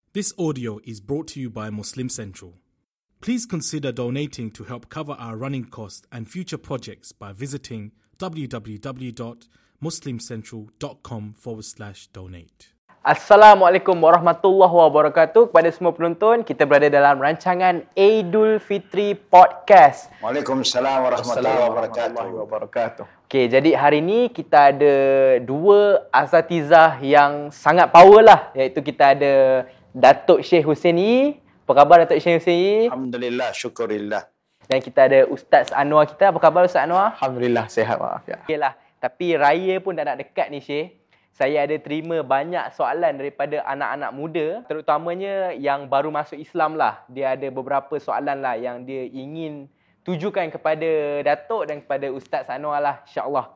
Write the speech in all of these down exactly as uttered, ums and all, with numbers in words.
This audio is brought to you by Muslim Central. Please consider donating to help cover our running costs and future projects by visiting www.muslimcentral.com forward slash donate. Assalamualaikum warahmatullahi wabarakatuh. Kepada semua penonton, kita berada dalam rancangan Aidul Fitri Podcast. Waalaikumsalam warahmatullahi wabarakatuh. Okey, jadi hari ini kita ada dua asatizah yang sangat power lah, iaitu kita ada Datuk Syekh Husaini. Apa khabar Datuk Syekh Husaini? Alhamdulillah, syukurillah. Dan kita ada Ustaz Anwar kita. Apa khabar Ustaz Anwar? Alhamdulillah, sihat maaf ya. Okeylah, tapi raya pun dah nak dekat ni Syekh. Saya ada terima banyak soalan daripada anak-anak muda, terutamanya yang baru masuk Islam lah. Dia ada beberapa soalan lah yang dia ingin tujukan kepada Datuk dan kepada Ustaz Anwar lah, insya-Allah.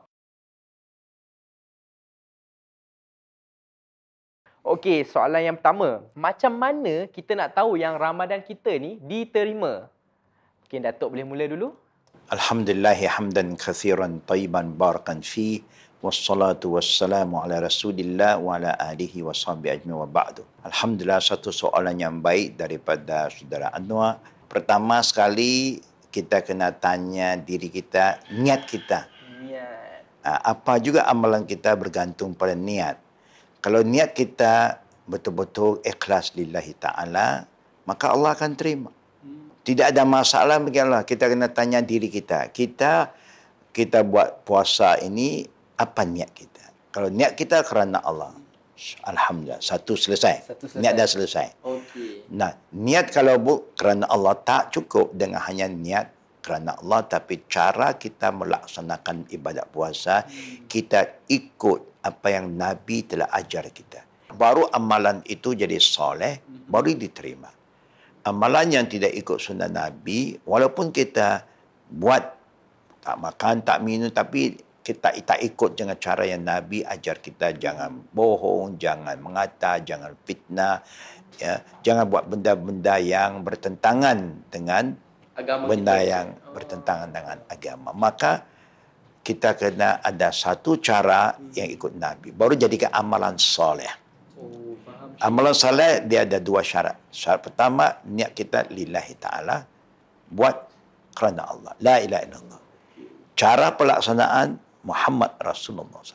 Okey, soalan yang pertama. Macam mana kita nak tahu yang Ramadan kita ni diterima? Mungkin Datuk boleh mula dulu. Alhamdulillahi hamdan kathiran tayyiban barakan fi. Wassalatu wassalamu ala rasulillah wa ala alihi wa sahbihi ajma'in wa ba'du. Alhamdulillah, satu soalan yang baik daripada saudara Anwar. Pertama sekali, kita kena tanya diri kita, niat kita. Niat. Apa juga amalan kita bergantung pada niat. Kalau niat kita betul-betul ikhlas lillahi ta'ala, maka Allah akan terima. Tidak ada masalah bagi Allah. Kita kena tanya diri kita. Kita kita buat puasa ini, apa niat kita? Kalau niat kita kerana Allah, alhamdulillah, satu selesai. Satu selesai. Niat dah selesai. Okey. Nah, niat kalau bu kerana Allah tak cukup dengan hanya niat kerana Allah, tapi cara kita melaksanakan ibadat puasa, hmm. kita ikut apa yang Nabi telah ajar kita. Baru amalan itu jadi soleh, hmm. baru diterima. Amalan yang tidak ikut sunnah Nabi, walaupun kita buat tak makan, tak minum, tapi kita tak ikut dengan cara yang Nabi ajar kita. Jangan bohong, jangan mengata, jangan fitnah, ya, jangan buat benda-benda yang bertentangan dengan agama benda kita. Yang bertentangan dengan agama. Maka kita kena ada satu cara yang ikut Nabi, baru jadikan amalan soleh. Oh, faham. Amalan soleh dia ada dua syarat. Syarat pertama, niat kita lillahi ta'ala, buat kerana Allah, la ilaha illallah. Cara pelaksanaan Muhammad Rasulullah.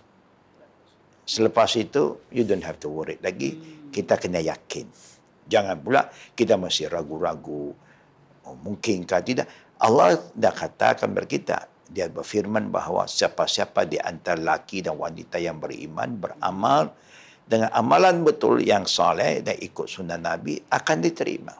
Selepas itu, you don't have to worry lagi. Kita kena yakin. Jangan pula kita masih ragu-ragu. Oh, mungkinkah tidak? Allah dah katakan kepada kita. Dia berfirman bahawa siapa-siapa di antara lelaki dan wanita yang beriman, beramal dengan amalan betul yang soleh dan ikut sunnah Nabi, akan diterima.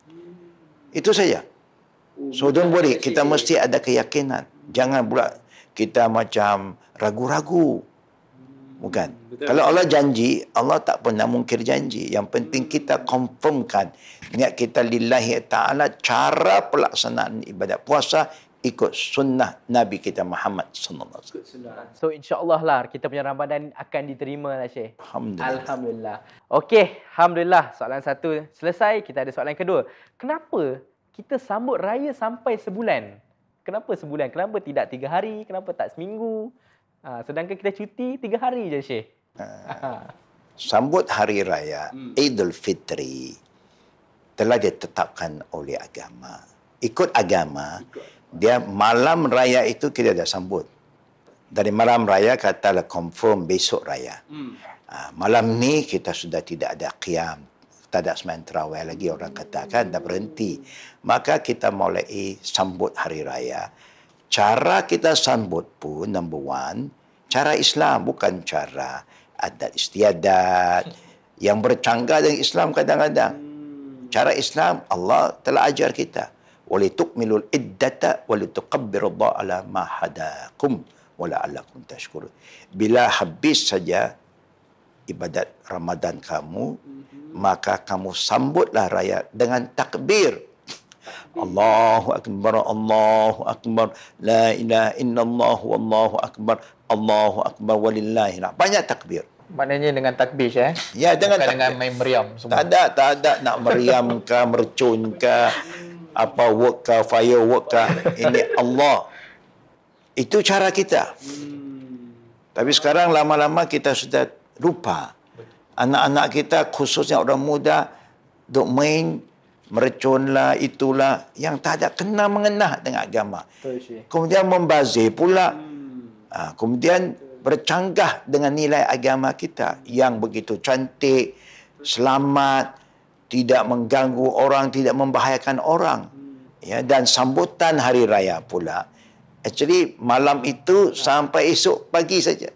Itu saja. So don't worry. Kita mesti ada keyakinan. Jangan pula kita macam ragu-ragu. Bukan. Betul. Kalau Allah janji, Allah tak pernah mungkir janji. Yang penting kita confirmkan niat kita lillahi ta'ala, cara pelaksanaan ibadat puasa ikut sunnah Nabi kita Muhammad sallallahu alaihi wasallam. So insya-Allah lah kita punya Ramadan akan diterima lah Syekh. Alhamdulillah. Alhamdulillah. Okey, alhamdulillah. Soalan satu selesai, kita ada soalan kedua. Kenapa kita sambut raya sampai sebulan? Kenapa sebulan? Kenapa tidak tiga hari? Kenapa tak seminggu? Ha, sedangkan kita cuti tiga hari je, Syekh. Ha. Sambut hari raya hmm. Aidul Fitri telah ditetapkan oleh agama. Ikut agama, Ikut. dia malam raya itu kita dah sambut. Dari malam raya katalah confirm besok raya. Hmm. Ha, malam ni kita sudah tidak ada qiyam. Tak ada sembahyang tarawih lagi, orang katakan dah berhenti. Maka kita mulai sambut hari raya. Cara kita sambut pun number one, cara Islam, bukan cara adat istiadat yang bercanggah dengan Islam kadang-kadang. Cara Islam Allah telah ajar kita. Walitukmilul iddata walitukabbirullah ala ma hadakum wala'allakum tashkurun. Bila habis saja ibadat Ramadan kamu, maka kamu sambutlah raya dengan takbir. Allahu akbar, Allahu akbar, la ilaha illallah, wallahu akbar, Allahu akbar walillahi. Banyak takbir. Maknanya dengan takbir, eh? Ya, dengan Bukan takbir. dengan main meriam semua. Tak ada, tak ada nak meriam ke, mercun ke, apa work ke, firework ke. Ini Allah. Itu cara kita. Tapi sekarang lama-lama kita sudah lupa. Anak-anak kita, khususnya orang muda, duk main, mercun lah, itulah, yang tak ada kena mengena dengan agama. Betul, Syekh. Kemudian membazir pula. Hmm. Ha, kemudian bercanggah dengan nilai agama kita yang begitu cantik, selamat, tidak mengganggu orang, tidak membahayakan orang. Ya, dan sambutan hari raya pula, actually malam itu sampai esok pagi saja.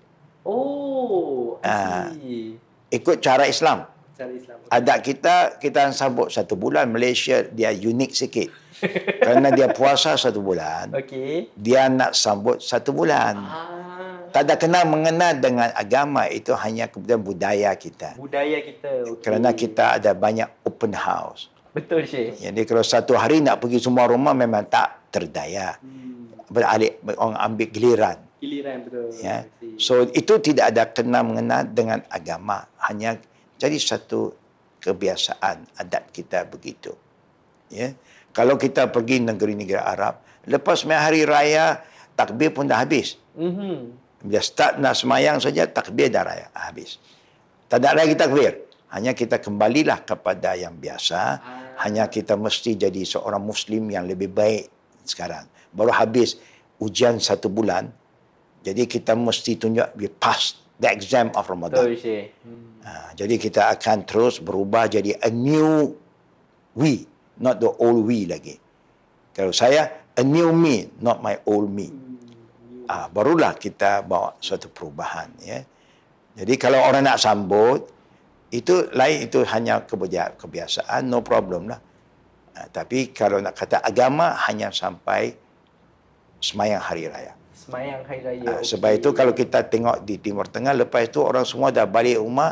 Oh, Ha, I see. ikut cara Islam. Cara Islam. Adat kita, kita sambut satu bulan. Malaysia dia unik sikit. Kerana dia puasa satu bulan, Okey. dia nak sambut satu bulan. Ah, Tak ada kena mengena dengan agama, itu hanya kemudian budaya kita. budaya kita. Okay. Kerana kita ada banyak open house. Betul, Syekh. Jadi kalau satu hari nak pergi semua rumah memang tak terdaya. Hmm. Beralih, orang ambil giliran. Giliran, betul. Ya. I see. So itu tidak ada kena mengena dengan agama. Hanya jadi satu kebiasaan adat kita begitu. Ya. Kalau kita pergi negeri-negeri Arab, lepas hari raya, takbir pun dah habis. Mm-hmm. Bila start nak semayang saja, takbir dah raya habis. Tak ada lagi takbir. Hanya kita kembalilah kepada yang biasa. Ah. Hanya kita mesti jadi seorang Muslim yang lebih baik sekarang. Baru habis ujian satu bulan. Jadi kita mesti tunjuk we pass the exam of Ramadan. Betul, Syekh. Hmm. Ha, jadi kita akan terus berubah jadi a new we, not the old we lagi. Kalau saya, a new me, not my old me. Ah, barulah kita bawa suatu perubahan. Ya. Jadi kalau orang nak sambut, itu lain, itu hanya kebiasaan, no problem lah. Ha, tapi kalau nak kata agama, hanya sampai semayang hari raya. Semayang hari raya. Ha, sebab itu kalau kita tengok di Timur Tengah, lepas itu orang semua dah balik rumah,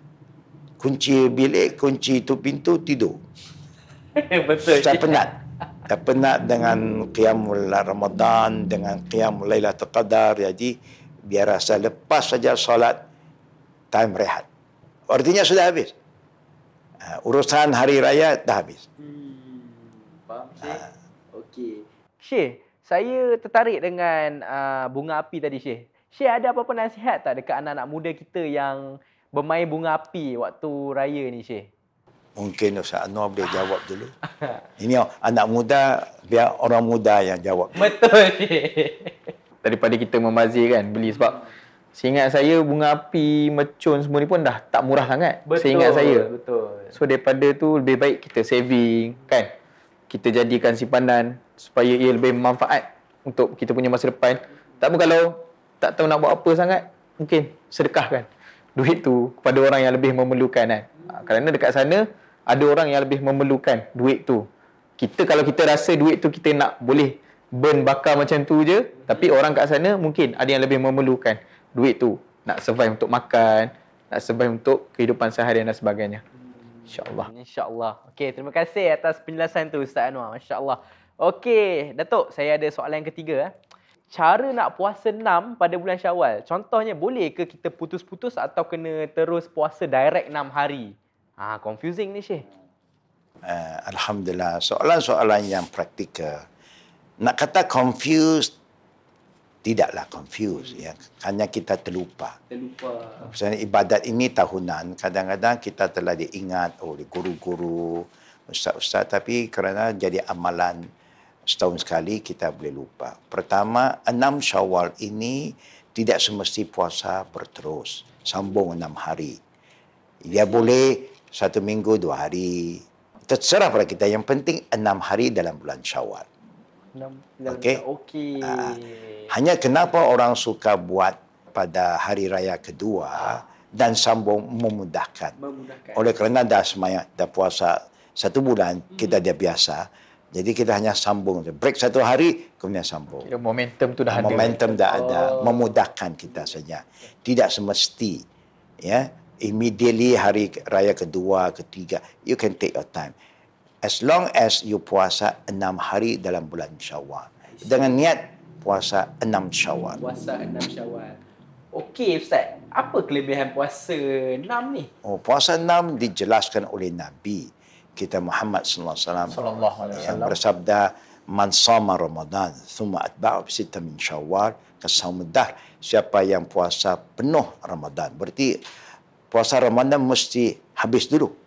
kunci bilik, kunci tu pintu, tidur. Betul. Saya penat. Saya penat dengan qiyamul Ramadan, dengan qiyamul Lailatul Qadar. Jadi, biar rasa lepas saja solat, time rehat. Artinya sudah habis. Uh, urusan hari raya dah habis. Hmm. Faham, Syekh? Okey. Syekh, saya tertarik dengan uh, bunga api tadi, Syekh. Syekh ada apa-apa nasihat tak dekat anak-anak muda kita yang bermain bunga api waktu raya ni, Syekh? Mungkin Ustaz Anwar boleh jawab dulu. Ini anak muda, biar orang muda yang jawab. Betul, Syekh. Daripada kita membazir kan, beli sebab seingat saya bunga api, mercun semua ni pun dah tak murah sangat. Betul. Seingat saya. Betul. So daripada tu lebih baik kita saving kan. Kita jadikan simpanan supaya ia lebih bermanfaat untuk kita punya masa depan. Tak apa kalau tak tahu nak buat apa sangat, mungkin sedekahkan duit tu kepada orang yang lebih memerlukan kan. Ha, kerana dekat sana ada orang yang lebih memerlukan duit tu. Kita kalau kita rasa duit tu kita nak boleh burn bakar macam tu je, tapi orang kat sana mungkin ada yang lebih memerlukan duit tu. Nak survive untuk makan, nak survive untuk kehidupan seharian dan sebagainya. InsyaAllah. InsyaAllah. Okey, terima kasih atas penjelasan tu Ustaz Anwar. Masya-Allah. Okey, Datuk, saya ada soalan yang ketiga. Cara nak puasa enam pada bulan Syawal. Contohnya, boleh ke kita putus-putus atau kena terus puasa direct enam hari? Ah, confusing ni, Syekh. Uh, Alhamdulillah. Soalan-soalan yang praktikal. Nak kata confused, tidaklah confused. Ya. Hanya kita terlupa. Terlupa. Misalnya ibadat ini tahunan. Kadang-kadang kita telah diingat oleh guru-guru, ustaz-ustaz. Tapi kerana jadi amalan setahun sekali, kita boleh lupa. Pertama, enam Syawal ini tidak semesti puasa berterus. Sambung enam hari. Dia boleh satu minggu, dua hari. Terserah pada kita. Yang penting enam hari dalam bulan Syawal. Okey. Okey. Uh, hanya kenapa orang suka buat pada hari raya kedua dan sambung memudahkan. Memudahkan. Oleh kerana dah semayang, dah puasa satu bulan, hmm. kita dah biasa. Jadi kita hanya sambung. Break satu hari, kemudian sambung. Kira momentum tu dah ada. Momentum dah ada. Oh. Memudahkan kita saja. Tidak semesti. Ya. Immediately hari raya kedua, ketiga, you can take your time. As long as you puasa enam hari dalam bulan Syawal. Dengan niat puasa enam Syawal. Puasa enam Syawal. Okey, Ustaz. Apa kelebihan puasa enam ni? Oh, puasa enam dijelaskan oleh Nabi kita Muhammad sallallahu alaihi wasallam Sallallahu alaihi yang wasallam. bersabda, man sama Ramadan thumma atba'u bi sitta min Syawal kasaumud dahr. Siapa yang puasa penuh Ramadan, berarti puasa Ramadan mesti habis dulu.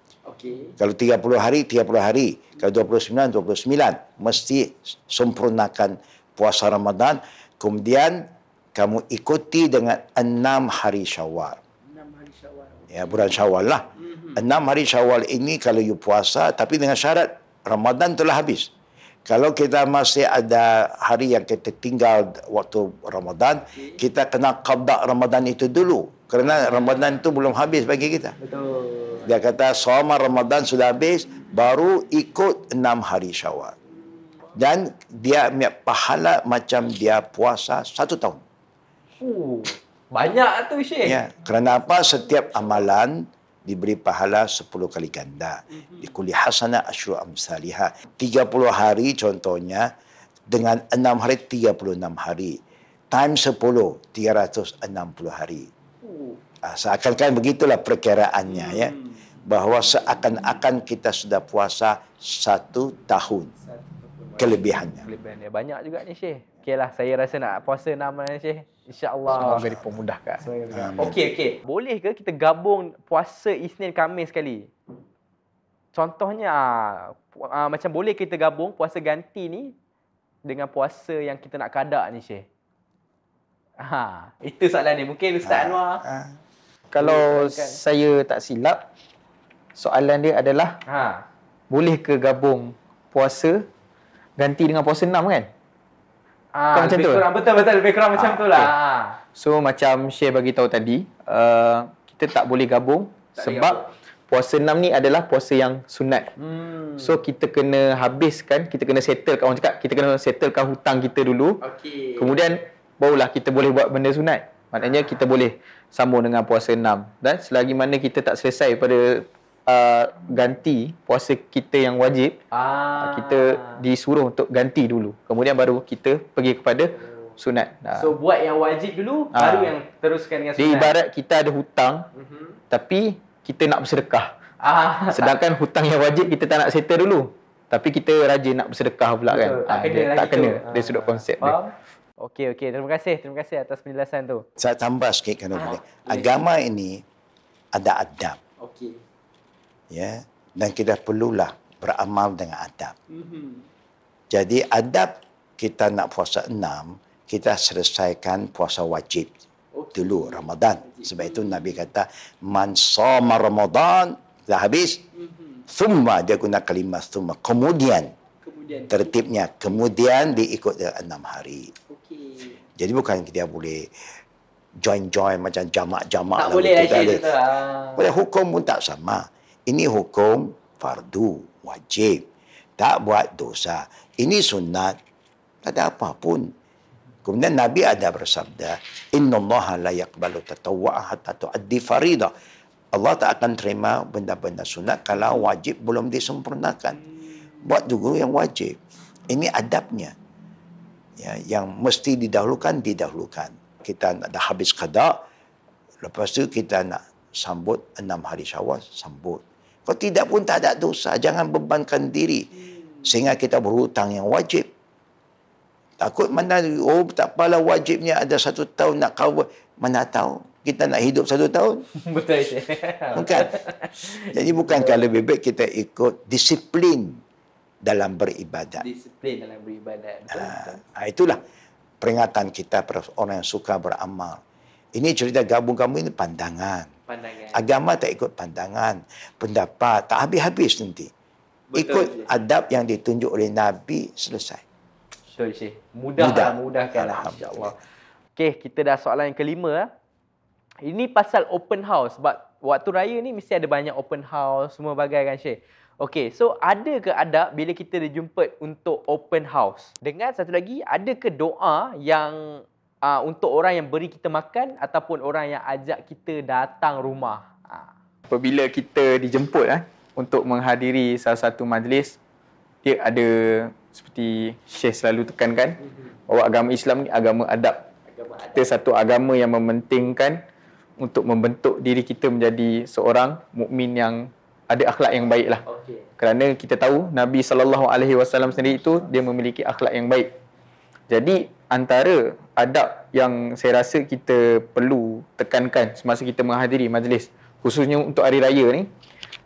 Okey. Kalau tiga puluh hari, tiga puluh hari. Kalau dua puluh sembilan, dua puluh sembilan. Mesti sempurnakan puasa Ramadan. Kemudian kamu ikuti dengan enam hari Syawal. enam hari Syawal. Ya, bulan Syawal lah. Mm-hmm. enam hari Syawal ini kalau you puasa, tapi dengan syarat Ramadan telah habis. Kalau kita masih ada hari yang kita tinggal waktu Ramadan, okay. kita kena qada Ramadan itu dulu. Kerana Ramadan itu belum habis bagi kita. Betul. Dia kata, selama Ramadan sudah habis, baru ikut enam hari Syawal. Dan dia punya pahala macam dia puasa satu tahun. Uh, banyak tu, Syekh. Ya, kerana apa? Setiap amalan diberi pahala sepuluh kali ganda. Di kulli hasanah asyru amsalihah. tiga puluh hari contohnya, dengan enam hari, tiga puluh enam hari. Time sepuluh, tiga ratus enam puluh hari. Uh. Seakan-akan begitulah perkiraannya. Hmm. Ya. Bahawa seakan-akan kita sudah puasa satu tahun. Kelebihannya. Kelebihannya banyak juga ni, Syekh. Okeylah, saya rasa nak puasa enam hari, Syekh. InsyaAllah. Semoga dipermudahkan. Okey, okey. Boleh ke kita gabung puasa Isnin Khamis sekali? Contohnya, uh, macam boleh kita gabung puasa ganti ni dengan puasa yang kita nak kadak ni, Syekh? Ha, itu soalan ni. Mungkin Ustaz ha, Anwar. Ha. Kalau kan? Saya tak silap, soalan dia adalah, ha. boleh ke gabung puasa ganti dengan puasa enam kan? Ah, lebih kurang, betul betul lebih kurang ah, macam tu lah. Okay. So macam Syekh bagi tahu tadi, uh, kita tak boleh gabung tak sebab gabung. Puasa enam ni adalah puasa yang sunat. Hmm. So kita kena habiskan, kita kena settle, orang cakap kita kena settlekan hutang kita dulu. Okay. Kemudian barulah kita boleh buat benda sunat. Maknanya kita boleh sambung dengan puasa enam. Dan selagi mana kita tak selesai pada Uh, ganti puasa kita yang wajib, ah. kita disuruh untuk ganti dulu. Kemudian baru kita pergi kepada sunat. So buat yang wajib dulu, ah. baru yang teruskan dengan sunat. Di ibarat kita ada hutang, uh-huh. tapi kita nak bersedekah. Ah. Sedangkan hutang yang wajib kita tak nak settle dulu. Tapi kita rajin nak bersedekah pula. Betul. Kan. Tak ah, kena, dia, tak kena. Ah. Dari sudut konsep dia. Okey, okey. Terima kasih. Terima kasih atas penjelasan tu. Saya tambah sikit kalau boleh. Ah. Agama ini ada adab. Okey. Ya, dan kita perlulah beramal dengan adab. Mm-hmm. Jadi adab kita nak puasa enam, kita selesaikan puasa wajib okay. dulu Ramadan. Sebab itu Nabi kata, man shoma Ramadan, dah habis. Mm-hmm. Thumma, dia guna kalimah thumma, kemudian, kemudian tertibnya, kemudian diikut dengan enam hari. Okay. Jadi bukan kita boleh join-join macam jamak-jamak. Tak lah, boleh lah. Boleh, hukum pun tak sama. Ini hukum fardu, wajib. Tak buat dosa. Ini sunat. Tak ada apa pun. Kemudian Nabi ada bersabda, Inna Allah la yaqbalu tatawwa'an hatta tu'addi faridah. Allah tak akan terima benda-benda sunat kalau wajib belum disempurnakan. Buat dulu yang wajib. Ini adabnya. Ya, yang mesti didahulukan, didahulukan. Kita nak dah habis qada, lepas tu kita nak sambut enam hari Syawal, sambut. Kalau tidak pun tak ada dosa. Jangan bebankan diri. Sehingga kita berhutang yang wajib. Takut mana, oh tak apalah wajibnya ada satu tahun nak kawal. Mana tahu. Kita nak hidup satu tahun. Betul. Bukan. Jadi bukankah lebih baik kita ikut disiplin dalam beribadat. Disiplin dalam beribadat. Betul, betul. Ha, itulah peringatan kita pada orang yang suka beramal. Ini cerita gabung kamu ini pandangan. Pandangan. Agama tak ikut pandangan, pendapat, tak habis-habis nanti. Betul, ikut Syekh. Adab yang ditunjuk oleh Nabi, selesai. Betul, Syekh. Mudah, mudah. Lah, mudahkanlah, insya-Allah. Okey, kita dah soalan yang kelima. Ini pasal open house. Sebab waktu raya ni mesti ada banyak open house, semua bagai kan, Syekh. Okey, so ada ke adab bila kita dijemput untuk open house? Dengan satu lagi, ada ke doa yang Uh, untuk orang yang beri kita makan ataupun orang yang ajak kita datang rumah. Uh. Apabila kita dijemput eh, untuk menghadiri salah satu majlis, dia ada seperti Syekh selalu tekankan, mm-hmm. bahawa agama Islam ni agama adab. Agama adab. Kita satu agama yang mementingkan untuk membentuk diri kita menjadi seorang mukmin yang ada akhlak yang baik lah. Okay. Kerana kita tahu Nabi sallallahu alaihi wasallam sendiri itu dia memiliki akhlak yang baik. Jadi antara adab yang saya rasa kita perlu tekankan semasa kita menghadiri majlis, khususnya untuk hari raya ni,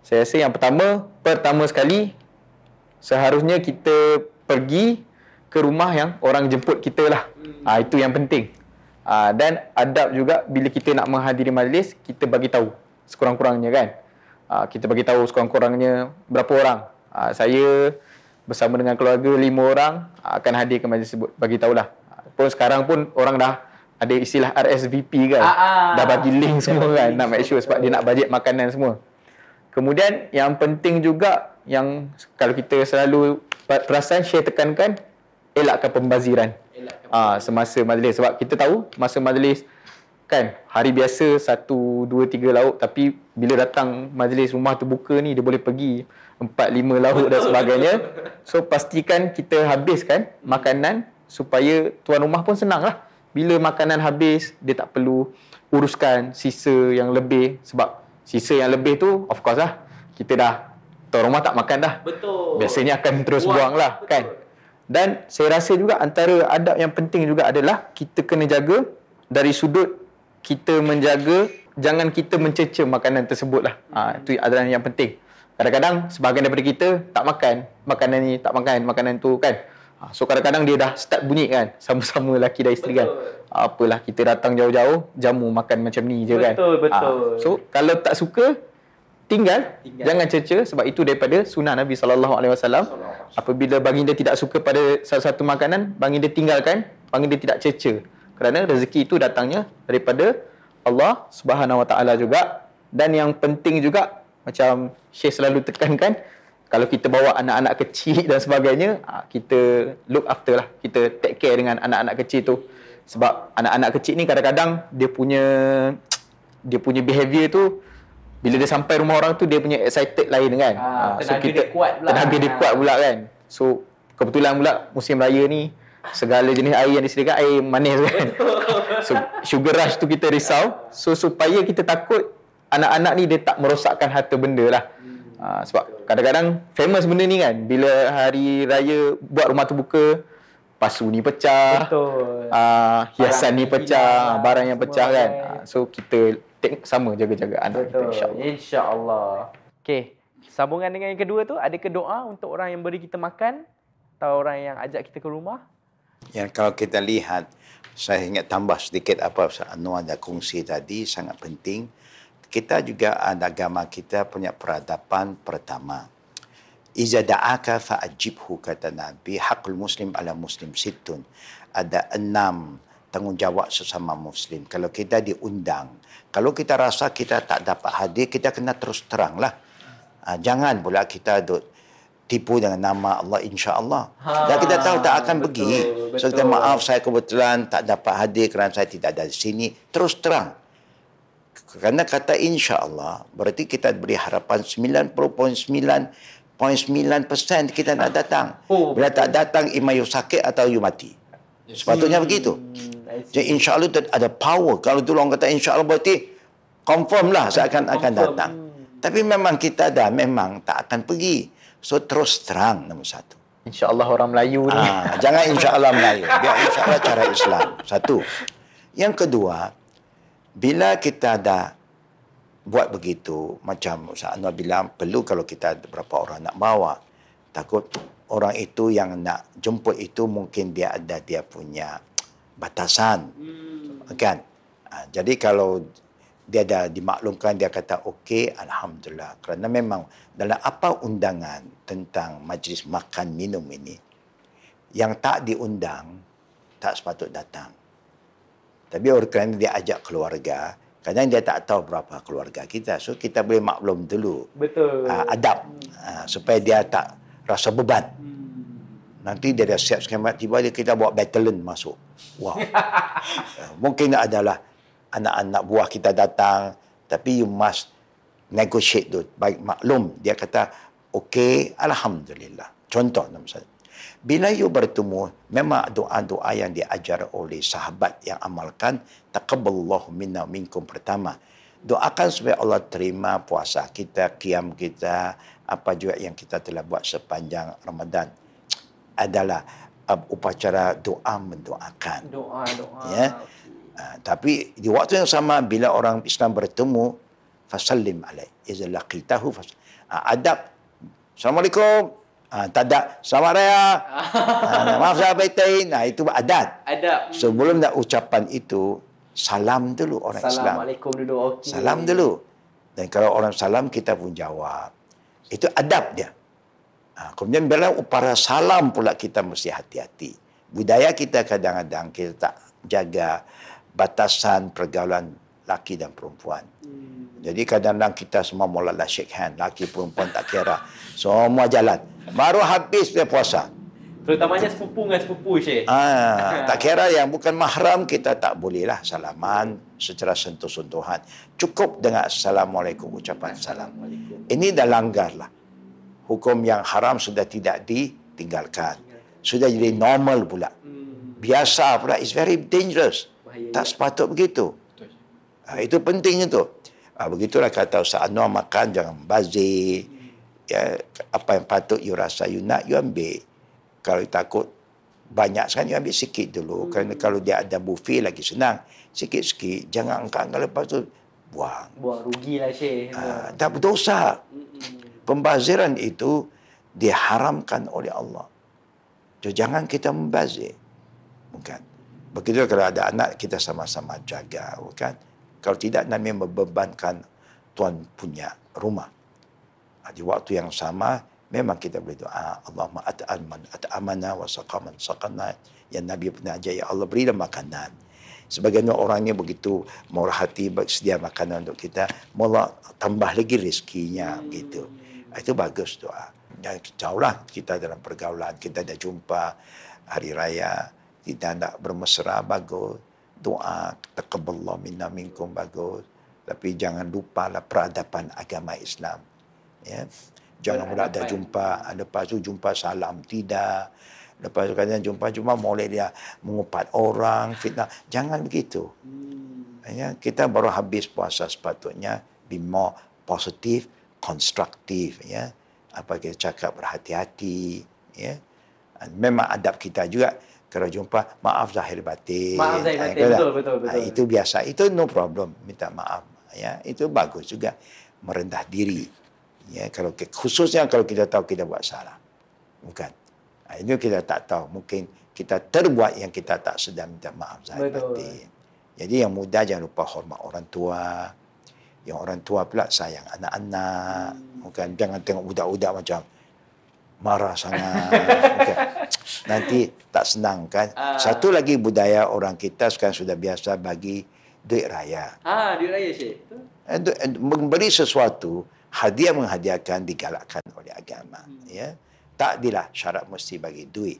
Saya rasa yang pertama, pertama sekali, seharusnya kita pergi ke rumah yang orang jemput kita lah. Hmm. Ha, itu yang penting. Ha, dan adab juga bila kita nak menghadiri majlis, kita bagi tahu sekurang-kurangnya kan. Ha, kita bagi tahu sekurang-kurangnya berapa orang. Ha, saya bersama dengan keluarga lima orang akan hadir ke majlis tersebut. Bagi tahulah. Pun sekarang pun orang dah ada istilah R S V P kan. Aa, dah bagi link semua kan. Nak make sure sebab dia nak bajet makanan semua. Kemudian yang penting juga yang kalau kita selalu perasan saya tekankan, elakkan pembaziran. Elakkan ha, semasa majlis. Sebab kita tahu masa majlis kan hari biasa satu, dua, tiga lauk, tapi bila datang majlis rumah terbuka ni dia boleh pergi empat, lima lauk dan sebagainya. So pastikan kita habiskan makanan supaya tuan rumah pun senang lah. Bila makanan habis, dia tak perlu uruskan sisa yang lebih. Sebab sisa yang lebih tu, of course lah, kita dah, tuan rumah tak makan dah. Betul. Biasanya akan terus buang lah, kan. Dan saya rasa juga antara adab yang penting juga adalah kita kena jaga dari sudut kita menjaga, jangan kita mencecer makanan tersebut lah. Ha, itu adalah yang penting. Kadang-kadang sebahagian daripada kita tak makan makanan ni, tak makan makanan tu kan. So kadang-kadang dia dah start bunyi kan, sama-sama lelaki dan isteri kan. Apalah kita datang jauh-jauh, jamu makan macam ni je kan. Betul, betul. Ha, so kalau tak suka, tinggal, tinggal. Jangan cerca sebab itu daripada sunnah Nabi sallallahu alaihi wasallam. Apabila baginda tidak suka pada satu-satu makanan, baginda tinggalkan, baginda tidak cerca. Kerana rezeki itu datangnya daripada Allah Subhanahu wa taala juga. Dan yang penting juga macam Syekh selalu tekankan, kalau kita bawa anak-anak kecil dan sebagainya, kita look after lah. Kita take care dengan anak-anak kecil tu. Sebab anak-anak kecil ni kadang-kadang dia punya dia punya behavior tu, bila dia sampai rumah orang tu, dia punya excited lain kan. Ha, so tenaga kita, dia kuat pula. Tenaga dia kuat pula kan. So kebetulan pula musim raya ni, segala jenis air yang disediakan, air manis kan. So sugar rush tu kita risau. So supaya kita takut anak-anak ni dia tak merosakkan harta benda lah. Ha, sebab kadang-kadang famous benda ni kan, bila hari raya buat rumah terbuka, pasu ni pecah, uh, hiasan barang ni pecah, hilang, barang yang pecah kan. Ha, so kita take sama jaga-jaga anak kita, insya-Allah. Insya-Allah. Okey, sambungan dengan yang kedua tu, adakah doa untuk orang yang beri kita makan atau orang yang ajak kita ke rumah? Yang kalau kita lihat, saya ingat tambah sedikit apa Ustaz Anwar dah kongsi tadi, sangat penting. Kita juga ada agama kita punya peradaban pertama. Iza da'aka fa'ajibhu, kata Nabi. Hakul muslim ala muslim situn. Ada enam tanggungjawab sesama muslim. Kalau kita diundang, kalau kita rasa kita tak dapat hadir, kita kena terus terang lah. Ha, jangan pula kita duk tipu dengan nama Allah insya-Allah. Ha, dan kita tahu tak akan betul, pergi. So kita maaf, saya kebetulan tak dapat hadir kerana saya tidak ada di sini. Terus terang. Kerana kata insya-Allah, berarti kita beri harapan sembilan puluh perpuluhan sembilan perpuluhan sembilan peratus kita nak datang. Oh, bila tak datang, ima you sakit atau you mati. Sepatutnya hmm, begitu. Jadi insya-Allah ada power. Kalau tu orang kata insya-Allah, berarti confirm lah saya akan, akan datang. Hmm. Tapi memang kita dah memang tak akan pergi. So terus terang nombor satu. InsyaAllah orang Melayu ni. Ha, jangan insyaAllah Melayu. Biar insyaAllah cara Islam. Satu. Yang kedua, bila kita dah buat begitu, macam Ustaz Anwar bilang, perlu kalau kita berapa orang nak bawa. Takut orang itu yang nak jemput itu mungkin dia ada dia punya batasan. Hmm. Kan? Ha, jadi kalau dia dah dimaklumkan, dia kata okey, alhamdulillah. Kerana memang dalam apa undangan tentang majlis makan minum ini, yang tak diundang tak sepatut datang. Tapi oleh kerana dia ajak keluarga, kadang dia tak tahu berapa keluarga kita. So kita boleh maklum dulu. Betul. Uh, adab. Uh, supaya dia tak rasa beban. Hmm. Nanti dia dah siap sekian tiba dia kita bawa battalion masuk. Wow. uh, mungkin adalah anak-anak buah kita datang, tapi you must negotiate tu. Baik maklum, dia kata okey, alhamdulillah. Contoh nombor satu. Bila you bertemu, memang doa-doa yang diajar oleh sahabat yang amalkan, taqabbalallahu minna minkum pertama. Doakan supaya Allah terima puasa kita, qiyam kita, apa juga yang kita telah buat sepanjang Ramadan. Adalah uh, upacara doa mendoakan. Doa-doa. Ya. Uh, tapi di waktu yang sama, bila orang Islam bertemu, fasallim alaih. Iza laqitahu, Ha, adab. Assalamualaikum. Ha, tak ada. Selamat Raya. Ha, maaf saya betain. Nah, itu adat. Adab. Sebelum nak ucapan itu, salam dulu orang Islam. Assalamualaikum dulu. Okey. Salam dulu. Dan kalau orang salam, kita pun jawab. Itu adab dia. Ha, kemudian bila para salam pula kita mesti hati-hati. Budaya kita kadang-kadang kita tak jaga batasan pergaulan laki dan perempuan. Hmm. Jadi kadang-kadang kita semua mula-mula shake hand. Laki perempuan tak kira. Semua jalan. Baru habis dia puasa. Terutamanya sepupu dengan sepupu, Syekh. Ah, tak kira yang bukan mahram, kita tak bolehlah salaman secara sentuh-sentuhan. Cukup dengan Assalamualaikum, ucapan salam. Ini dah langgar lah. Hukum yang haram sudah tidak ditinggalkan. Sudah jadi normal pula. Biasa pula. It's very dangerous. Tak sepatut begitu. Ah, itu pentingnya tu. Ah, begitulah kata Ustaz Anwar, makan jangan bazir. Ya, apa yang patut you rasa, you nak, you ambil. Kalau takut banyak sangat, you ambil sikit dulu. Hmm. Kerana kalau dia ada buffet lagi senang. Sikit-sikit. Jangan angkat-angkat, lepas tu buang. Buang, rugilah Syekh. Ha, tak berdosa. Hmm. Pembaziran itu diharamkan oleh Allah. So, jangan kita membazir. Bukan. Begitu kalau ada anak, kita sama-sama jaga. Bukan. Kalau tidak, Nabi membebankan tuan punya rumah. Di waktu yang sama, memang kita boleh doa, Allahumma at'aman at'amana wa saqaman saqana. Yang Nabi pernah ajar, ya Allah berilah makanan. Sebagian orangnya begitu murah hati, sedia makanan untuk kita, Allah tambah lagi rezekinya, begitu. Itu bagus doa. Dan jauhlah kita dalam pergaulan, kita dah jumpa hari raya, kita nak bermesra, bagus. Doa, taqabbalallahu minna minkum, bagus. Tapi jangan lupalah peradaban agama Islam. Ya. Jangan pula ada jumpa, lepas tu jumpa salam tidak. Lepas tu kadang jumpa-jumpa boleh dia mengupat orang, fitnah. Jangan begitu. Hmm. Ya, kita baru habis puasa, sepatutnya be more positive, konstruktif. Ya. Apa kita cakap, berhati-hati. Ya. Memang adab kita juga. Kalau jumpa, maaf zahir batin. Maaf zahir batin, betul, betul, betul, betul. Itu biasa. Itu no problem. Minta maaf. Ya. Itu bagus juga. Merendah diri. Ya, kalau khususnya kalau kita tahu kita buat salah. Bukan. Ini kita tak tahu. Mungkin kita terbuat yang kita tak sedar, minta maaf zahir batin. Jadi yang muda jangan lupa hormat orang tua. Yang orang tua pula sayang anak-anak. Bukan. Jangan tengok budak-budak macam marah sangat. Bukan. Nanti tak senang kan. Satu lagi budaya orang kita sekarang sudah biasa bagi duit raya. Ah, duit raya Syekh. Memberi sesuatu, hadiah menghadiahkan digalakkan oleh agama. Hmm. Ya, tak adalah syarat mesti bagi duit.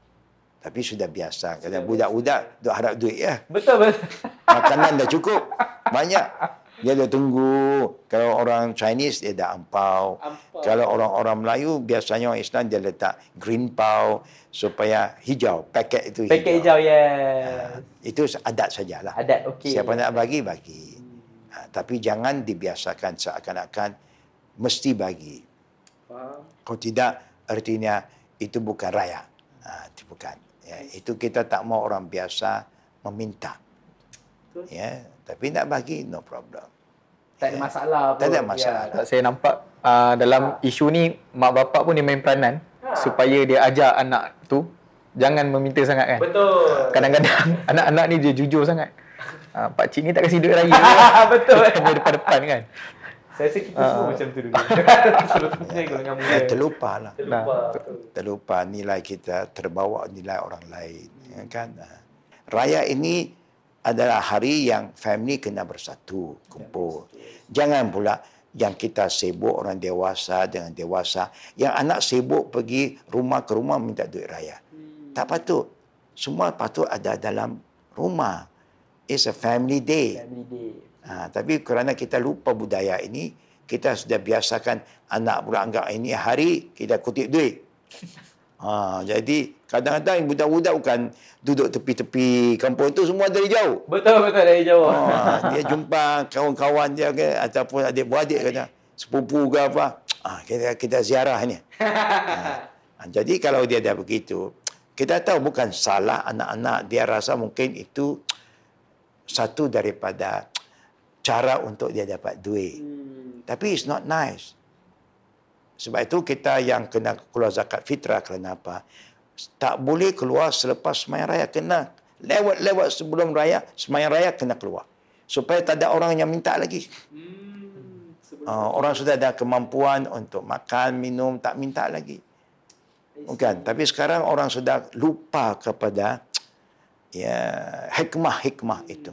Tapi sudah biasa. Kadang budak-budak duk harap duit ya. Betul betul. Makanan dah cukup, banyak. Dia dah tunggu. Kalau orang Chinese dia dah ampau. ampau. Kalau orang-orang Melayu biasanya orang Islam dia letak green pau supaya hijau. Paket itu hijau. Paket hijau ya. Yes. Ha, itu adat sajalah. Adat okey. Siapa nak bagi bagi. Ha, tapi jangan dibiasakan seakan-akan mesti bagi. Faham. Kalau tidak, artinya itu bukan raya. Ha, itu bukan. Ya, itu kita tak mau orang biasa meminta. Betul. Ya, tapi nak bagi, no problem. Tak ada masalah pun. Tak ada masalah. Ya. Saya nampak uh, dalam ha. isu ni, mak bapak pun dia main peranan ha. supaya dia ajar anak tu jangan meminta sangat kan. Betul. Kadang-kadang anak-anak ni dia jujur sangat. Uh, Pak Cik ni tak kasi duit raya. Betul. Dia depan-depan kan. Saya rasa kita uh, semua macam tu dulu. Seterusnya golongan muda. Terlupa lah. Terlupa. Terlupa nilai kita, terbawa nilai orang lain. Ya kan? Raya ini adalah hari yang family kena bersatu, kumpul. Jangan pula yang kita sibuk orang dewasa dengan dewasa. Yang anak sibuk pergi rumah ke rumah minta duit raya. Hmm. Tak patut. Semua patut ada dalam rumah. It's a family day. Family day. Ha, tapi kerana kita lupa budaya ini, kita sudah biasakan anak pula anggap ini hari kita kutip duit. Ha, jadi kadang-kadang budak-budak bukan duduk tepi-tepi kampung tu, semua dari jauh. Betul-betul dari jauh. Ha, dia jumpa kawan-kawan dia ke, ataupun adik-beradik kata, sepupu ke apa. Ha, kita, kita ziarah ni. Ha, jadi kalau dia dah begitu, kita tahu bukan salah anak-anak. Dia rasa mungkin itu satu daripada cara untuk dia dapat duit. Hmm. Tapi it's not nice. Sebab itu kita yang kena keluar zakat fitrah kerana apa? Tak boleh keluar selepas sembahyang raya. Kena lewat-lewat sebelum raya, sembahyang raya kena keluar. Supaya tak ada orang yang minta lagi. Hmm, uh, orang sudah ada kemampuan untuk makan, minum, tak minta lagi. Bukan. Tapi sekarang orang sudah lupa kepada ya hikmah-hikmah itu.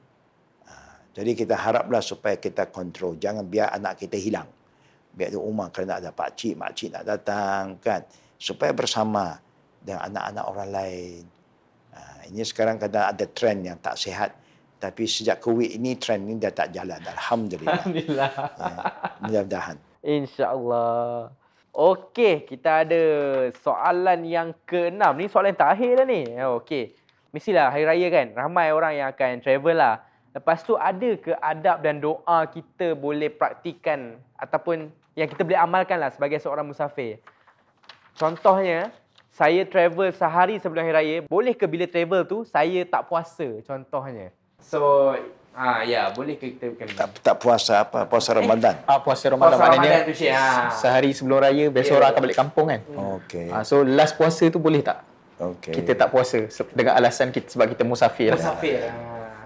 Uh, jadi kita haraplah supaya kita kontrol. Jangan biar anak kita hilang. Biar di rumah kerana ada pakcik, makcik nak datang, kan. Supaya bersama dengan anak-anak orang lain. Uh, ini sekarang kadang ada trend yang tak sihat. Tapi sejak COVID ini, trend ini dah tak jalan. Alhamdulillah. Alhamdulillah. Ya, mudah-mudahan. InsyaAllah. Okey, kita ada soalan yang keenam. Ni soalan terakhir dah ni. Okey. Mestilah hari raya kan, ramai orang yang akan travel lah. Lepas tu ada ke adab dan doa kita boleh praktikan ataupun yang kita boleh amalkan lah sebagai seorang musafir? Contohnya, saya travel sehari sebelum hari raya. Boleh ke bila travel tu, saya tak puasa contohnya? So, ah ya, boleh ke kita bukan Tak, tak puasa apa? Puasa Ramadan. Eh, ah, puasa Ramadan puasa maknanya Ramadan tu Syekh. Ah. sehari sebelum raya, besok Yeah. orang akan balik kampung kan. Okey. Ah, so last puasa tu boleh tak? Okey. Kita tak puasa se- dengan alasan kita sebab kita musafir. Musafir. Ah.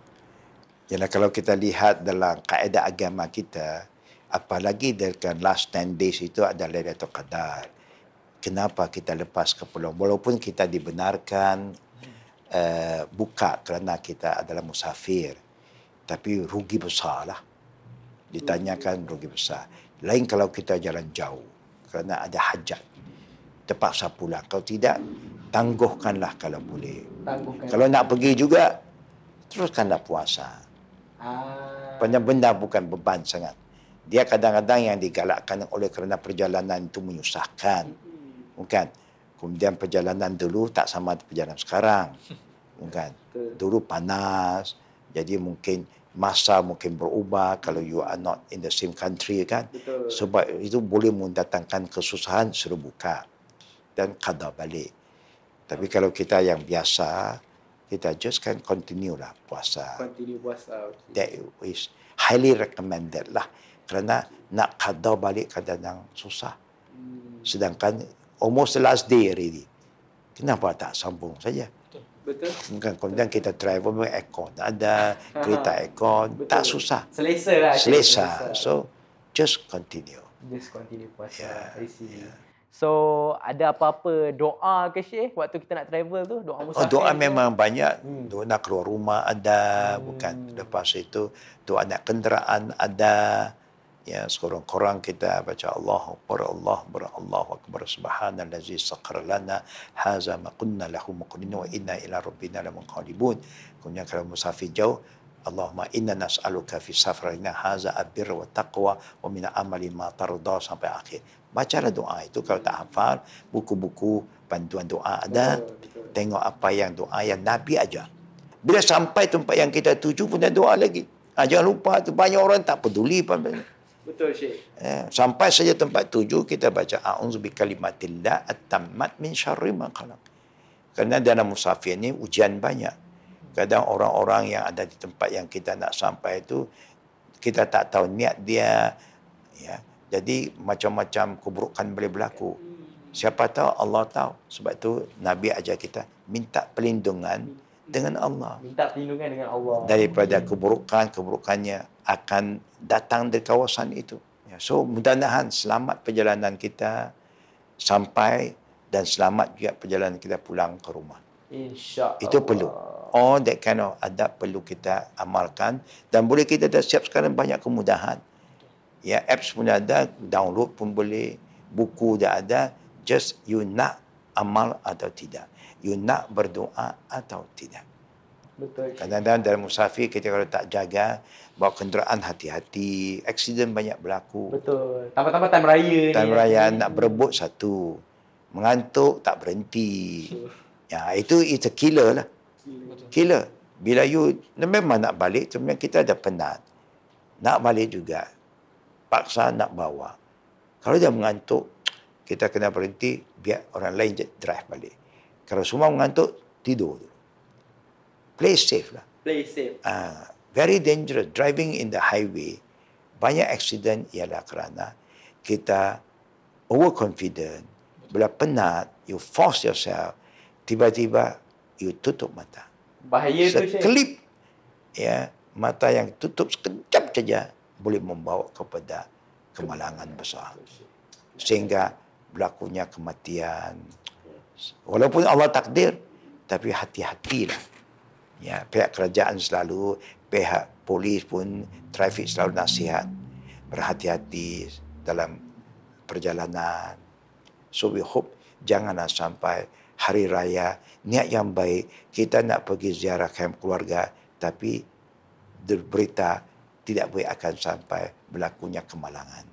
Yalah, kalau kita lihat dalam kaedah agama kita, apalagi dengan last ten days itu adalah Lailatul Qadar. Kenapa kita lepas ke pulau? Walaupun kita dibenarkan uh, buka kerana kita adalah musafir. Tapi rugi besar lah. Ditanyakan rugi besar. Lain kalau kita jalan jauh. Kerana ada hajat. Terpaksa pulang. Kalau tidak, tangguhkanlah kalau boleh. Tangguhkan. Kalau nak pergi juga, teruskanlah puasa. Ah. Benda-benda bukan beban sangat. Dia kadang-kadang yang digalakkan oleh kerana perjalanan itu menyusahkan. Bukan. Kemudian perjalanan dulu tak sama perjalanan sekarang. Bukan. Dulu panas. Jadi mungkin masa mungkin berubah kalau you are not in the same country kan. Betul. Sebab itu boleh mendatangkan kesusahan suruh buka. Dan qada balik. Tapi kalau kita yang biasa, kita just kan continue lah puasa. Continue puasa. That is highly recommended lah. Kerana nak qada balik kadang-kadang susah. Sedangkan almost the last day already. Kenapa tak sambung saja? Betul. Bukan kemudian kita travel dengan aircon. Ada kereta aircon. Betul. Tak susah. Selesa lah. Selesa. So, just continue. Just continue puasa. Yeah, I see. So, ada apa-apa doa ke Syekh waktu kita nak travel tu? Doa Oh, musafir? doa tu? memang banyak. Doa nak keluar rumah ada. Bukan. Lepas itu, doa nak kenderaan ada. Ya, sekurang-kurang kita baca Allahu Akbar, Allahu Akbar, Allahu Akbar, subhanallazi sakhkhara lana hadza ma kunna lahu muqrinin wa inna ila rabbina lamunqalibun. Kemudian kalau musafir jauh, Allahumma inna nas'aluka fi safarina hadza albirra wa taqwa wa min amali ma tarda sampai akhir. Bacalah doa itu. Kalau tak hafal, buku-buku panduan doa ada. Tengok apa yang doa yang Nabi ajar. Bila sampai tempat yang kita tuju pun ada doa lagi. Ha, jangan lupa tu, banyak orang tak peduli. Betul Syekh. Eh, sampai saja tempat tuju kita baca a'udzu bikalimatillah at-tammat min syarri ma khalaq. Kerana dalam musafir ni ujian banyak. Kadang orang-orang yang ada di tempat yang kita nak sampai itu kita tak tahu niat dia, ya. Jadi macam-macam keburukan boleh berlaku. Siapa tahu? Allah tahu. Sebab itu Nabi ajar kita minta perlindungan dengan Allah. Minta perlindungan dengan Allah. Daripada keburukan-keburukannya akan datang dari kawasan itu. Ya, so, mudah-mudahan selamat perjalanan kita sampai dan selamat juga perjalanan kita pulang ke rumah. InsyaAllah. Itu perlu. All that kind of adab perlu kita amalkan. Dan boleh kita dah siap sekarang banyak kemudahan. Ya, apps pun ada, download pun boleh, buku dah ada. Just you nak amal atau tidak. You nak berdoa atau tidak. Betul. Kadang-kadang dalam musafir kita kalau tak jaga, bawa kenderaan hati-hati, aksiden banyak berlaku. Betul. Tambah-tambah time raya ni. Time raya nak berebut satu. Mengantuk tak berhenti. Ya, itu it's a killer lah. Killer. Bila you memang nak balik, sebenarnya kita ada penat. Nak balik juga. Paksa nak bawa. Kalau dia mengantuk, kita kena berhenti biar orang lain drive balik. Kalau semua mengantuk, tidur. Play safe lah. Play safe. Uh, very dangerous. Driving in the highway, banyak accident ialah kerana kita overconfident, bila penat, you force yourself, tiba-tiba you tutup mata. Bahaya tu, Syekh. Sekelip, ya, mata yang tutup sekejap saja boleh membawa kepada kemalangan besar. Sehingga berlakunya kematian. Walaupun Allah takdir, tapi hati-hatilah. Ya, pihak kerajaan selalu, pihak polis pun, trafik selalu nasihat. Berhati-hati dalam perjalanan. So we hope janganlah sampai hari raya, niat yang baik, kita nak pergi ziarah kamp keluarga, tapi berita tidak boleh akan sampai berlakunya kemalangan.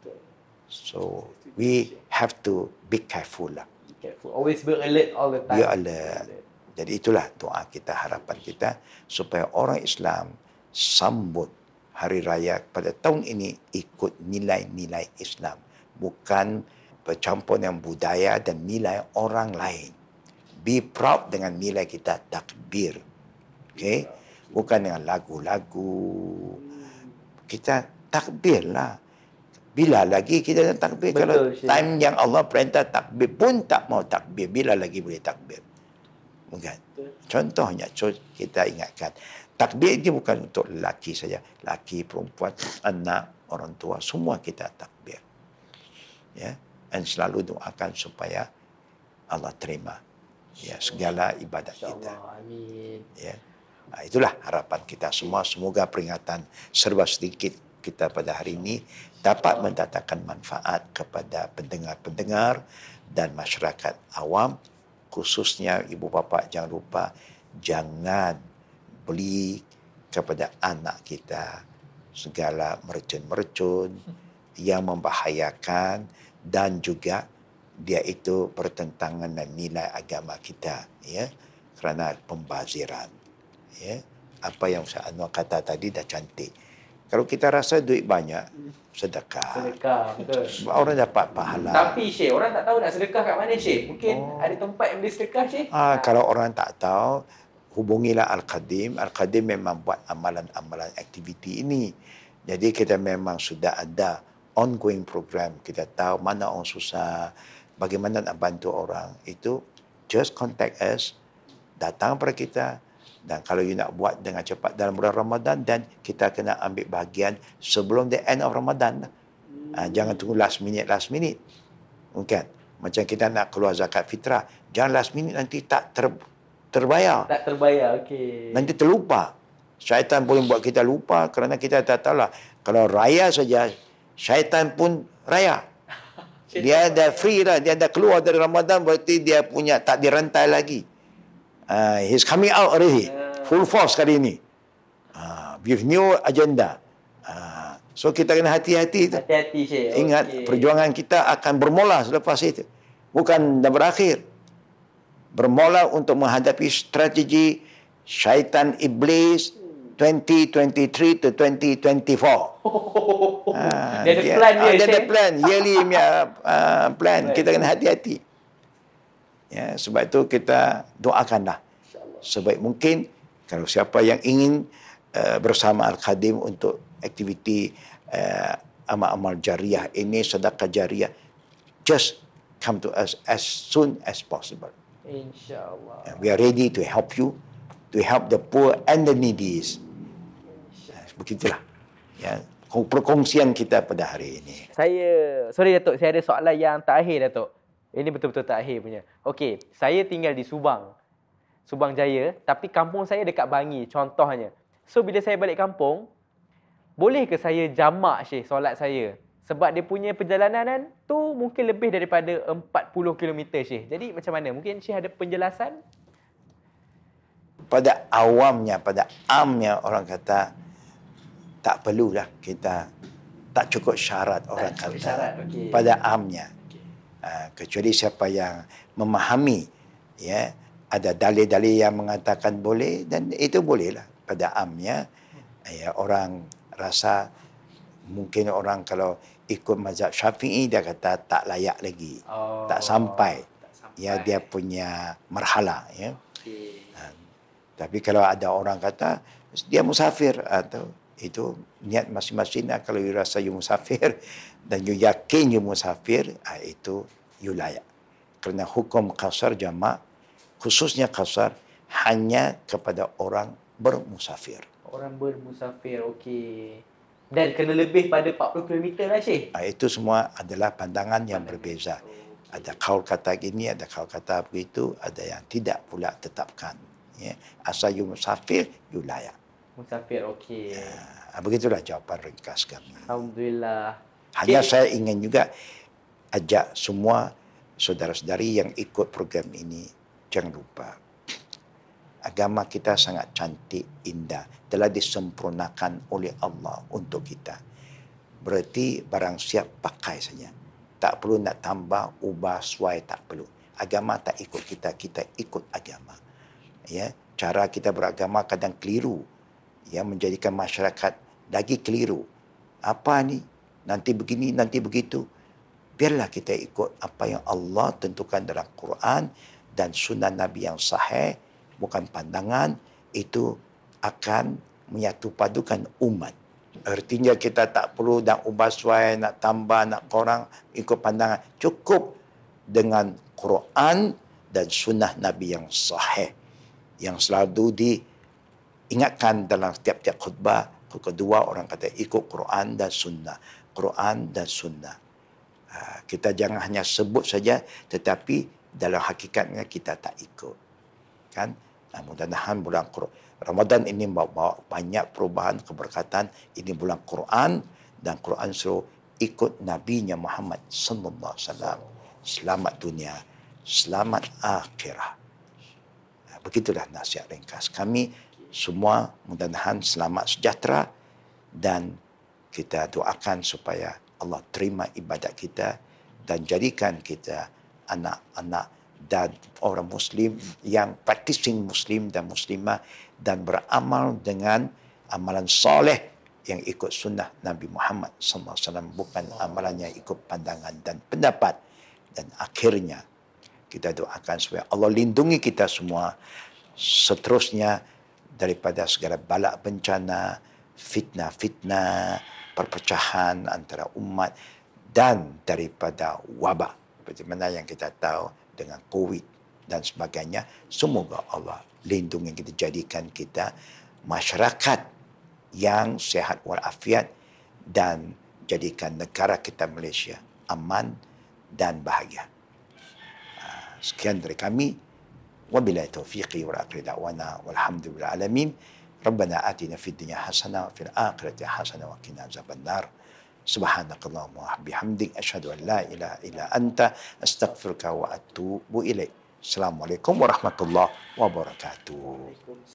So we have to be careful lah. Careful. Always be alert all the time. Be alert. Jadi itulah doa kita, harapan kita supaya orang Islam sambut hari raya pada tahun ini ikut nilai-nilai Islam, bukan bercampur dengan budaya dan nilai orang lain. Be proud dengan nilai kita takbir. Okay? Bukan dengan lagu-lagu. Kita takbirlah. Bila lagi kita nak takbir? Betul, kalau Syekh. Time yang Allah perintah takbir pun tak mau takbir. Bila lagi boleh takbir? Bukan. Contohnya, kita ingatkan. Takbir ini bukan untuk lelaki saja. Lelaki, perempuan, anak, orang tua. Semua kita takbir. Ya. Dan selalu doakan supaya Allah terima ya segala ibadat kita. Amin. Ya. Nah, itulah harapan kita semua. Semoga peringatan serba sedikit kita pada hari ini dapat mendatangkan manfaat kepada pendengar-pendengar dan masyarakat awam, khususnya ibu bapa. Jangan lupa, jangan beli kepada anak kita segala mercun-mercun yang membahayakan dan juga dia itu bertentangan dengan nilai agama kita, ya, kerana pembaziran. Ya, apa yang Ustaz Anwar kata tadi dah cantik. Kalau kita rasa duit banyak, sedekah. Sedekah, betul. Orang dapat pahala. Tapi Syekh, orang tak tahu nak sedekah kat mana, Syekh. Mungkin oh. ada tempat yang boleh sedekah, Syekh. Ah, kalau orang tak tahu, hubungilah Al-Qadim. Al-Qadim memang buat amalan-amalan aktiviti ini. Jadi kita memang sudah ada ongoing program. Kita tahu mana orang susah, bagaimana nak bantu orang. Itu just contact us, datang pada kita. Dan kalau you nak buat dengan cepat dalam bulan Ramadan, dan kita kena ambil bahagian sebelum the end of Ramadan. Hmm. Ha, jangan tunggu last minute, last minute. Bukan. Macam kita nak keluar zakat fitrah. Jangan last minute, nanti tak ter, terbayar. Tak terbayar, okey. Nanti terlupa. Syaitan boleh buat kita lupa kerana kita tak tahu lah. Kalau raya saja, syaitan pun raya. Dia dah free lah. Dia dah keluar dari Ramadan, berarti dia punya tak dirantai lagi. Uh, he's coming out already. Full force kali ini. Uh, with new agenda. Uh, so kita kena hati-hati. Hati-hati, Syekh. Ingat, okay, perjuangan kita akan bermula selepas itu. Bukan dah berakhir. Bermula untuk menghadapi strategi syaitan iblis twenty twenty-three to twenty twenty-four. Oh, uh, dia ada plan dia. Dia ada plan. Yearly uh, plan. Kita kena hati-hati. Ya, sebab itu kita doakanlah sebaik mungkin. Kalau siapa yang ingin uh, bersama Al-Qadim untuk aktiviti uh, amal-amal jariah ini, sedekah jariah, just come to us as soon as possible. InsyaAllah. And we are ready to help you, to help the poor and the needy. Begitulah. Ya, perkongsian kita pada hari ini. Saya, sorry Datuk, saya ada soalan yang terakhir, Datuk. Ini betul-betul terakhir punya. Okey, saya tinggal di Subang. Subang Jaya, tapi kampung saya dekat Bangi contohnya. So bila saya balik kampung, boleh ke saya jamak, Syekh, solat saya? Sebab dia punya perjalanan tu mungkin lebih daripada empat puluh kilometer, Syekh. Jadi macam mana? Mungkin Syekh ada penjelasan? Pada awamnya, pada amnya orang kata tak perlulah kita, tak cukup syarat orang tak kata. Syarat, okay. Pada amnya. Uh, kecuali siapa yang memahami, ya, ada dalil-dalil yang mengatakan boleh, dan itu bolehlah pada amnya. Ya, orang rasa mungkin orang kalau ikut mazhab Syafi'i dia kata tak layak lagi, oh, tak sampai, tak sampai ya dia punya marhala, ya. Okay. Uh, tapi kalau ada orang kata dia musafir, atau itu niat masing-masing. Kalau you rasa you musafir, dan you yakin you musafir, ah, itu you layak. Kerana hukum qasar jamak, khususnya qasar, hanya kepada orang bermusafir. Orang bermusafir, okey. Dan kena lebih pada empat puluh kilometer lah, Syekh. Ah, itu semua adalah pandangan yang berbeza. Ada kaul kata gini, ada kaul kata begitu, ada yang tidak pula tetapkan. Ya. Asal you musafir, you layak. Musafir, okey. Ah, begitulah jawapan ringkas kami. Alhamdulillah. Hanya Syekh, saya ingin juga ajak semua saudara-saudari yang ikut program ini, jangan lupa, agama kita sangat cantik, indah, telah disempurnakan oleh Allah untuk kita. Berarti barang siap pakai saja. Tak perlu nak tambah, ubah, suai, tak perlu. Agama tak ikut kita, kita ikut agama. Ya, cara kita beragama kadang keliru. Ya, menjadikan masyarakat lagi keliru. Apa ni? Nanti begini, nanti begitu. Biarlah kita ikut apa yang Allah tentukan dalam Quran dan sunnah Nabi yang sahih, bukan pandangan. Itu akan menyatu padukan umat. Artinya kita tak perlu nak ubah suai, nak tambah, nak kurang, ikut pandangan. Cukup dengan Quran dan sunnah Nabi yang sahih, yang selalu diingatkan dalam setiap-tiap khutbah. Kedua, orang kata ikut Quran dan sunnah. Quran dan sunnah. Kita jangan hanya sebut saja, tetapi dalam hakikatnya kita tak ikut. Kan? Mudah-mudahan bulan Ramadan ini bawa banyak perubahan, keberkatan. Ini bulan Quran, dan Quran suruh ikut Nabi-Nya Muhammad sallallahu alaihi wasallam. Selamat dunia, selamat akhirah. Begitulah nasihat ringkas kami. Semua mudah-mudahan selamat sejahtera, dan kita doakan supaya Allah terima ibadat kita dan jadikan kita anak-anak dan orang Muslim yang practicing Muslim dan Muslimah dan beramal dengan amalan soleh yang ikut sunnah Nabi Muhammad sallallahu alaihi wasallam, bukan amalan yang ikut pandangan dan pendapat. Dan akhirnya kita doakan supaya Allah lindungi kita semua seterusnya daripada segala bala bencana, fitnah-fitnah, perpecahan antara umat, dan daripada wabak seperti mana yang kita tahu dengan COVID dan sebagainya. Semoga Allah lindungi kita, jadikan kita masyarakat yang sehat walafiat, dan jadikan negara kita Malaysia aman dan bahagia. Sekian dari kami. Wabillahi taufiqi wal akhir da'wana walhamdulillahi alamin. Rabbana atina fid dunya hasanah wa fil akhirati hasanah wa qina azabannar. Subhanakallahumma wa bihamdik asyhadu an la ilaha illa anta astaghfiruka wa atubu ilaik. Assalamualaikum warahmatullahi wabarakatuh.